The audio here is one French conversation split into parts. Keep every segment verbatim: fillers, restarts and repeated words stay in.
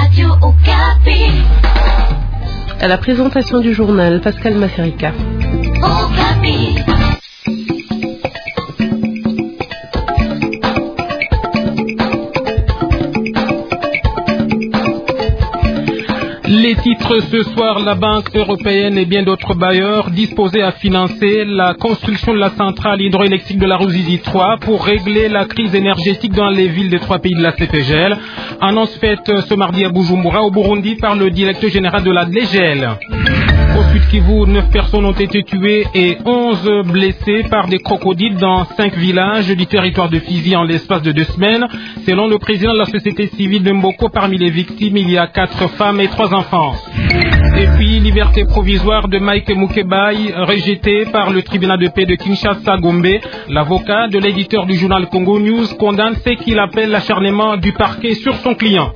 Radio Okapi. À la présentation du journal, Pascal Masserica. Okapi. Les titres ce soir, la Banque européenne et bien d'autres bailleurs disposés à financer la construction de la centrale hydroélectrique de la Ruzizi trois pour régler la crise énergétique dans les villes des trois pays de la C P G L. Annonce faite ce mardi à Bujumbura, au Burundi, par le directeur général de la D G L. Au Sud Kivu, neuf personnes ont été tuées et onze blessées par des crocodiles dans cinq villages du territoire de Fizi en l'espace de deux semaines. Selon le président de la société civile de Mboko, parmi les victimes, il y a quatre femmes et trois enfants. Et puis, liberté provisoire de Mike Mukebai, rejetée par le tribunal de paix de Kinshasa Gombe. L'avocat de l'éditeur du journal Congo News condamne ce qu'il appelle l'acharnement du parquet sur son client.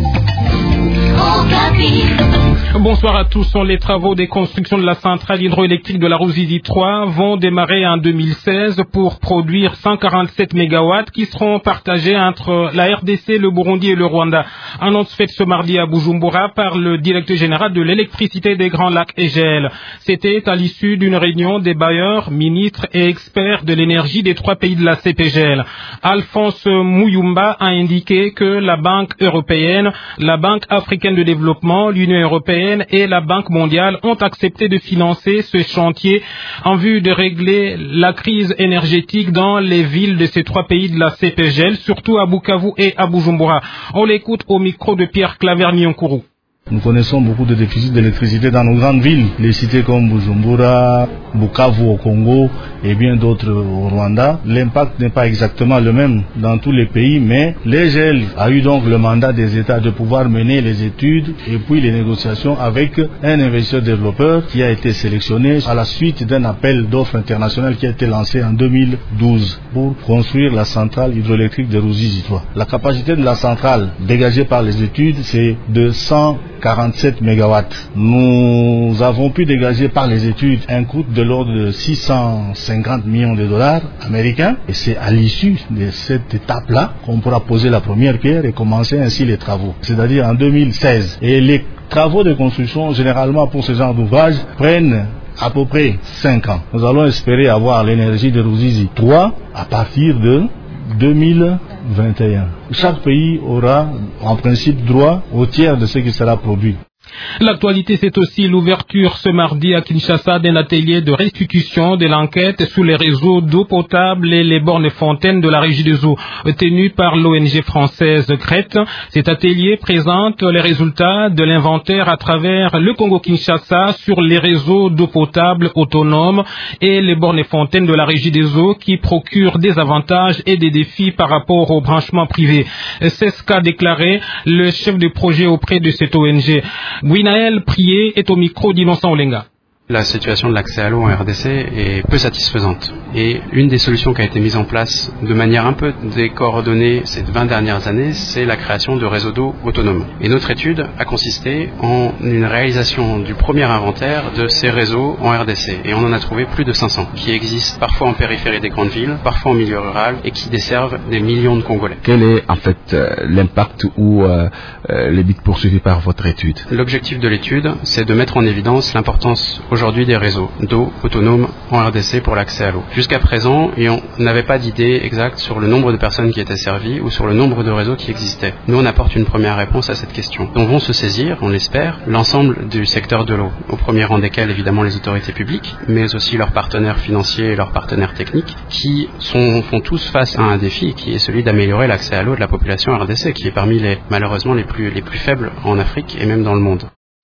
Bonsoir à tous. Les travaux des constructions de la centrale hydroélectrique de la Ruzizi trois vont démarrer en deux mille seize pour produire cent quarante-sept mégawatts qui seront partagés entre la R D C, le Burundi et le Rwanda. Annonce faite ce mardi à Bujumbura par le directeur général de l'électricité des Grands Lacs E G L. C'était à l'issue d'une réunion des bailleurs, ministres et experts de l'énergie des trois pays de la C P G L. Alphonse Muyumba a indiqué que la Banque européenne, la Banque africaine de développement, l'Union européenne et la Banque mondiale ont accepté de financer ce chantier en vue de régler la crise énergétique dans les villes de ces trois pays de la C P G L, surtout à Bukavu et à Bujumbura. On l'écoute au micro de Pierre Claver-Nyonkuru. Nous connaissons beaucoup de déficits d'électricité dans nos grandes villes, les cités comme Bujumbura, Bukavu au Congo et bien d'autres au Rwanda. L'impact n'est pas exactement le même dans tous les pays, mais l'E G L a eu donc le mandat des États de pouvoir mener les études et puis les négociations avec un investisseur développeur qui a été sélectionné à la suite d'un appel d'offres international qui a été lancé en deux mille douze pour construire la centrale hydroélectrique de Ruzizi trois. La capacité de la centrale dégagée par les études, c'est de cent quarante-sept mégawatts. Nous avons pu dégager par les études un coût de l'ordre de six cent cinquante millions de dollars américains et c'est à l'issue de cette étape-là qu'on pourra poser la première pierre et commencer ainsi les travaux, c'est-à-dire en deux mille seize. Et les travaux de construction, généralement pour ce genre d'ouvrage, prennent à peu près cinq ans. Nous allons espérer avoir l'énergie de Ruzizi trois à partir de deux mille vingt et un. Chaque pays aura en principe droit au tiers de ce qui sera produit. L'actualité, c'est aussi l'ouverture ce mardi à Kinshasa d'un atelier de restitution de l'enquête sur les réseaux d'eau potable et les bornes fontaines de la régie des eaux, tenu par l'O N G française Crête. Cet atelier présente les résultats de l'inventaire à travers le Congo-Kinshasa sur les réseaux d'eau potable autonomes et les bornes fontaines de la régie des eaux qui procurent des avantages et des défis par rapport aux branchements privés. C'est ce qu'a déclaré le chef de projet auprès de cette O N G. Gwinaël Prié est au micro d'Innocent Olenga. La situation de l'accès à l'eau en R D C est peu satisfaisante et une des solutions qui a été mise en place de manière un peu décoordonnée ces vingt dernières années, c'est la création de réseaux d'eau autonomes. Et notre étude a consisté en une réalisation du premier inventaire de ces réseaux en R D C et on en a trouvé plus de cinq cents qui existent parfois en périphérie des grandes villes, parfois en milieu rural et qui desservent des millions de Congolais. Quel est en fait euh, l'impact ou euh, euh, les buts poursuivis par votre étude? L'objectif de l'étude, c'est de mettre en évidence l'importance aujourd'hui des réseaux d'eau autonomes en R D C pour l'accès à l'eau. Jusqu'à présent, on n'avait pas d'idée exacte sur le nombre de personnes qui étaient servies ou sur le nombre de réseaux qui existaient. Nous, on apporte une première réponse à cette question, dont vont se saisir, on l'espère, l'ensemble du secteur de l'eau, au premier rang desquels évidemment les autorités publiques, mais aussi leurs partenaires financiers et leurs partenaires techniques, qui sont, font tous face à un défi qui est celui d'améliorer l'accès à l'eau de la population R D C, qui est parmi les, malheureusement, les plus, les plus faibles en Afrique et même dans le monde.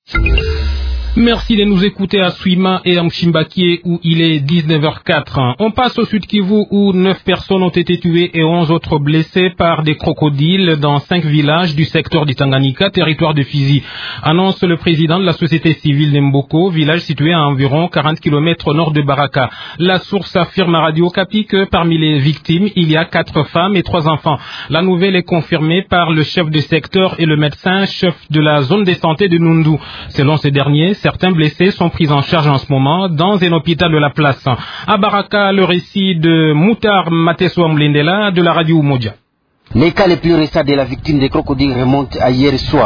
Merci de nous écouter à Suima et à Mchimbakie où il est dix-neuf heures quatre. On passe au Sud Kivu où neuf personnes ont été tuées et onze autres blessées par des crocodiles dans cinq villages du secteur du Tanganyika, territoire de Fizi. Annonce le président de la société civile d'Mboko, village situé à environ quarante kilomètres au nord de Baraka. La source affirme à Radio Okapi que parmi les victimes, il y a quatre femmes et trois enfants. La nouvelle est confirmée par le chef de secteur et le médecin chef de la zone de santé de Nundu. Selon ces derniers, certains blessés sont pris en charge en ce moment dans un hôpital de la place. À Baraka, le récit de Moutar Mateso Mlendela de la radio Umoja. Les cas les plus récents de la victime des crocodiles remontent à hier soir.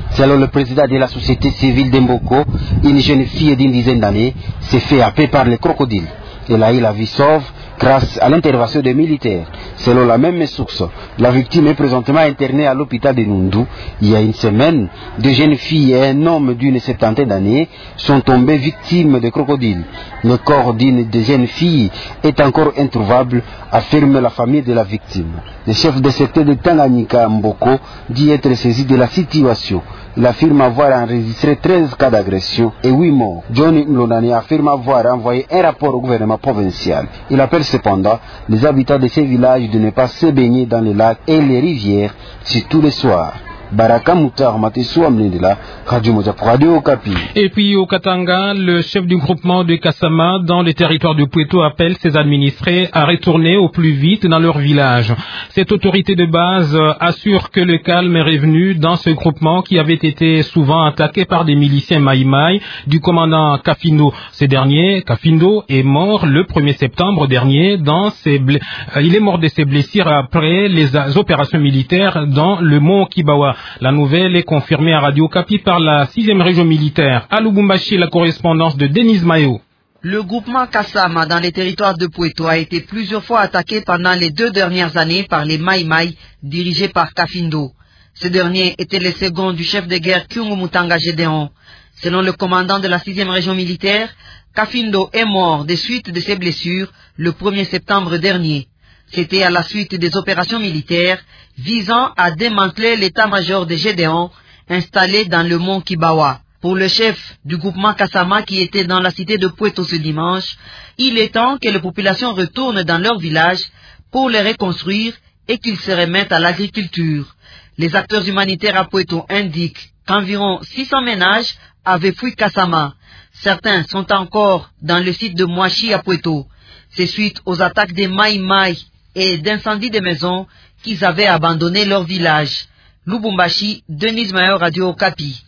Selon le président de la société civile d'Mboko, une jeune fille d'une dizaine d'années s'est fait happer par les crocodiles. Elle a eu la vie sauve grâce à l'intervention des militaires. Selon la même source, la victime est présentement internée à l'hôpital de Nundu. Il y a une semaine, deux jeunes filles et un homme d'une septantaine d'années sont tombés victimes de crocodiles. Le corps d'une des jeunes filles est encore introuvable, affirme la famille de la victime. Le chef de secteur de Tanganyika, Mboko, dit être saisi de la situation. Il affirme avoir enregistré treize cas d'agression et huit morts. Johnny Mlonani affirme avoir envoyé un rapport au gouvernement provincial. Il appelle cependant les habitants de ces villages de ne pas se baigner dans les lacs et les rivières, surtout le soir. Baraka Moutar Matissou Amnindela, Radio Moja pour Radio Okapi. Et puis au Katanga, le chef du groupement de Kassama dans les territoires de Pweto appelle ses administrés à retourner au plus vite dans leur village. Cette autorité de base assure que le calme est revenu dans ce groupement qui avait été souvent attaqué par des miliciens Maïmaï du commandant Kafindo. Ce dernier, Kafindo, est mort le premier septembre dernier dans ses bl... il est mort de ses blessures après les opérations militaires dans le mont Kibawa. La nouvelle est confirmée à Radio Okapi par la sixième région militaire. À Lubumbashi, la correspondance de Denise Mayo. Le groupement Kassama dans les territoires de Pweto a été plusieurs fois attaqué pendant les deux dernières années par les Maïmaï dirigés par Kafindo. Ce dernier était le second du chef de guerre Kyungu Mutanga Gédéon. Selon le commandant de la sixième région militaire, Kafindo est mort des suites de ses blessures le premier septembre dernier. C'était à la suite des opérations militaires visant à démanteler l'état-major de Gédéon installé dans le mont Kibawa. Pour le chef du groupement Kassama qui était dans la cité de Pweto ce dimanche, il est temps que les populations retournent dans leur village pour les reconstruire et qu'ils se remettent à l'agriculture. Les acteurs humanitaires à Pweto indiquent qu'environ six cents ménages avaient fui Kassama. Certains sont encore dans le site de Mouachi à Pweto. C'est suite aux attaques des Maïmaï et d'incendies de maisons qu'ils avaient abandonné leur village. Lubumbashi, Denise Mayo, Radio Okapi.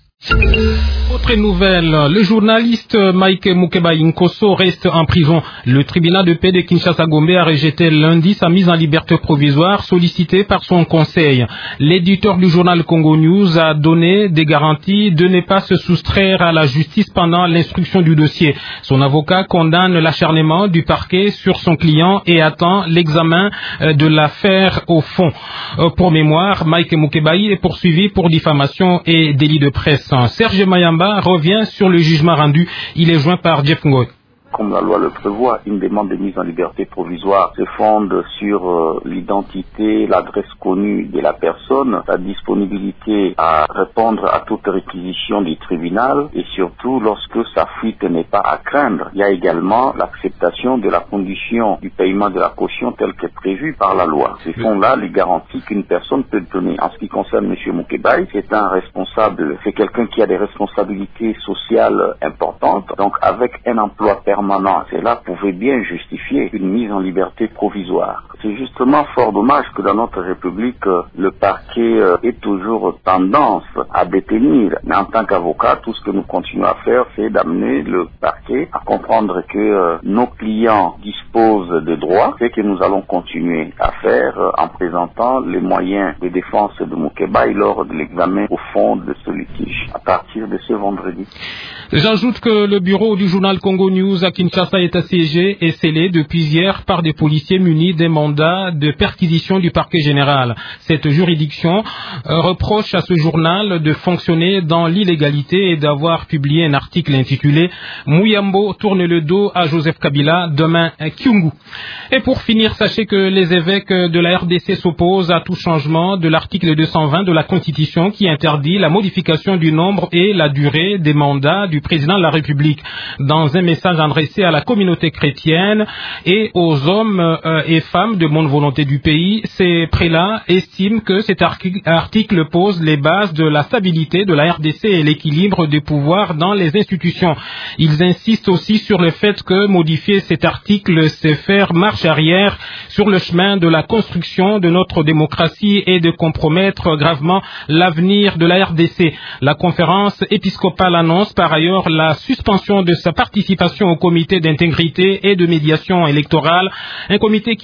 Autre nouvelle, le journaliste Mike Mukeba Inkosso reste en prison. Le tribunal de paix de Kinshasa-Gombe a rejeté lundi sa mise en liberté provisoire sollicitée par son conseil. L'éditeur du journal Congo News a donné des garanties de ne pas se soustraire à la justice pendant l'instruction du dossier. Son avocat condamne l'acharnement du parquet sur son client et attend l'examen de l'affaire au fond. Pour mémoire, Mike Mukeba est poursuivi pour diffamation et délit de presse. Serge Mayamba revient sur le jugement rendu. Il est joint par Jeff Ngoy. Comme la loi le prévoit, une demande de mise en liberté provisoire se fonde sur euh, l'identité, l'adresse connue de la personne, la disponibilité à répondre à toute réquisition du tribunal et surtout lorsque sa fuite n'est pas à craindre. Il y a également l'acceptation de la condition du paiement de la caution telle que prévue par la loi. Ce sont là les garanties qu'une personne peut donner. En ce qui concerne M. Mukebai, c'est un responsable, c'est quelqu'un qui a des responsabilités sociales importantes, donc avec un emploi permanent. Cela pouvait bien justifier une mise en liberté provisoire. C'est justement fort dommage que dans notre République, le parquet ait toujours tendance à détenir. Mais en tant qu'avocat, tout ce que nous continuons à faire, c'est d'amener le parquet à comprendre que euh, nos clients disposent de droits, c'est que nous allons continuer à faire euh, en présentant les moyens de défense de Mukebai lors de l'examen au fond de ce litige, à partir de ce vendredi. J'ajoute que le bureau du journal Congo News à Kinshasa est assiégé et scellé depuis hier par des policiers munis des mandats de perquisition du parquet général. Cette juridiction euh, reproche à ce journal de fonctionner dans l'illégalité et d'avoir publié un article intitulé « Muyambo tourne le dos à Joseph Kabila, demain Kyungu ». Et pour finir, sachez que les évêques de la R D C s'opposent à tout changement de l'article deux cent vingt de la Constitution qui interdit la modification du nombre et la durée des mandats du président de la République. Dans un message adressé à la communauté chrétienne et aux hommes euh, et femmes de bonne volonté du pays, ces prélats estiment que cet article pose les bases de la stabilité de la R D C et l'équilibre des pouvoirs dans les institutions. Ils insistent aussi sur le fait que modifier cet article, c'est faire marche arrière sur le chemin de la construction de notre démocratie et de compromettre gravement l'avenir de la R D C. La conférence épiscopale annonce par ailleurs la suspension de sa participation au comité d'intégrité et de médiation électorale, un comité qui a été mis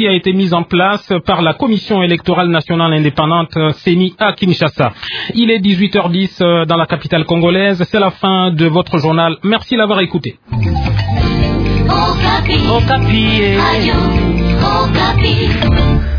mise en place par la Commission électorale nationale indépendante CENI à Kinshasa. Il est dix-huit heures dix dans la capitale congolaise. C'est la fin de votre journal. Merci d'avoir écouté. Okapi. Okapi. Ayo. Okapi.